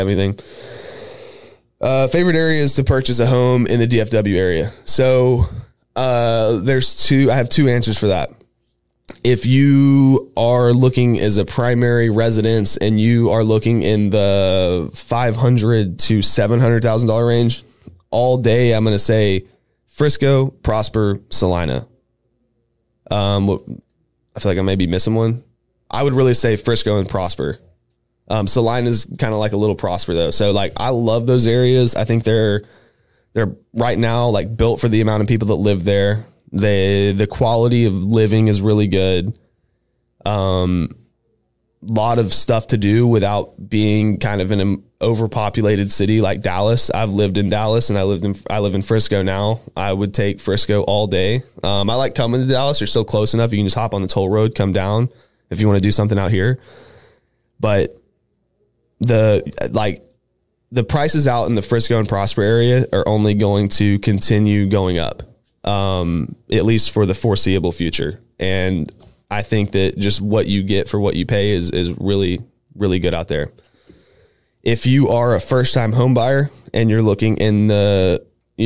everything. Favorite areas to purchase a home in the DFW area. So I have two answers for that. If you are looking as a primary residence and you are looking in the $500,000 to $700,000 range, all day I'm going to say Frisco, Prosper, Salina. I feel like I may be missing one. I would really say Frisco and Prosper. Salina is kind of like a little Prosper though. So like, I love those areas. I think they're right now like built for the amount of people that live there. The quality of living is really good. Lot of stuff to do without being kind of in an overpopulated city like Dallas. I've lived in Dallas and I live in Frisco now. I would take Frisco all day. I like coming to Dallas. You're still close enough. You can just hop on the toll road, come down if you want to do something out here. But the prices out in the Frisco and Prosper area are only going to continue going up. At least for the foreseeable future. And I think that just what you get for what you pay is really, really good out there. If you are a first time home buyer and you're looking in the,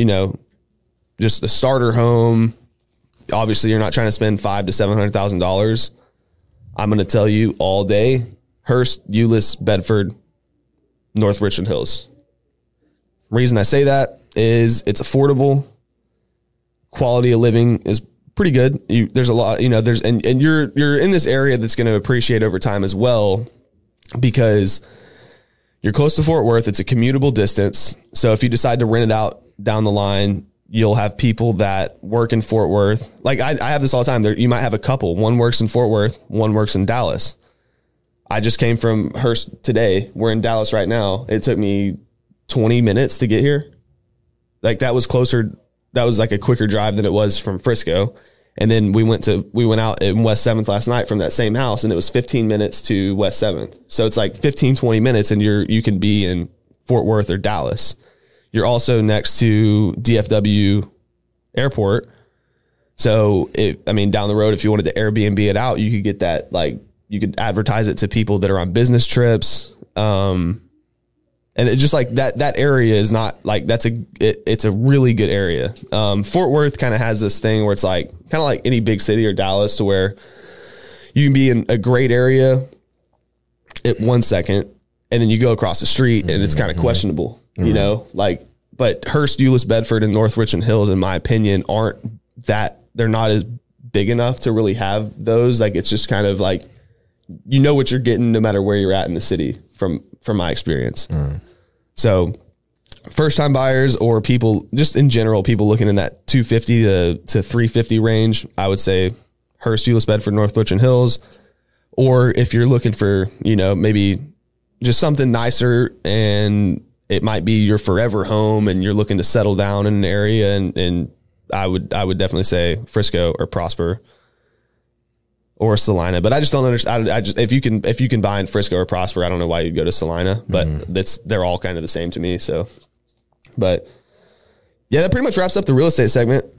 just a starter home, obviously you're not trying to spend $500,000 to $700,000. I'm going to tell you all day, Hearst, Euless, Bedford, North Richland Hills. Reason I say that is it's affordable. Quality of living is pretty good. There's a lot, and you're in this area that's going to appreciate over time as well, because you're close to Fort Worth. It's a commutable distance. So if you decide to rent it out down the line, you'll have people that work in Fort Worth. Like I have this all the time. You might have a couple. One works in Fort Worth, one works in Dallas. I just came from Hearst today. We're in Dallas right now. It took me 20 minutes to get here. Like that was closer. That was like a quicker drive than it was from Frisco. And then we went out in West 7th last night from that same house, and it was 15 minutes to West 7th. So it's like 15, 20 minutes and you can be in Fort Worth or Dallas. You're also next to DFW Airport. So down the road, if you wanted to Airbnb it out, you could get that, like you could advertise it to people that are on business trips. And it's just like that area is not like it's a really good area. Fort Worth kind of has this thing where it's like kind of like any big city or Dallas, to where you can be in a great area at 1 second and then you go across the street and it's kind of questionable, but Hearst, Euless, Bedford, and North Richland Hills, in my opinion, they're not as big enough to really have those. Like, it's just kind of like, what you're getting no matter where you're at in the city from my experience. So first time buyers or people just in general, people looking in that 250 to 350 range, I would say Hearst, Euless, Bedford, North Richland Hills. Or if you're looking for, maybe just something nicer and it might be your forever home and you're looking to settle down in an area, and I would definitely say Frisco or Prosper or Salina. But I just don't understand. If you can buy in Frisco or Prosper, I don't know why you'd go to Salina, but they're all kind of the same to me. So, but yeah, that pretty much wraps up the real estate segment.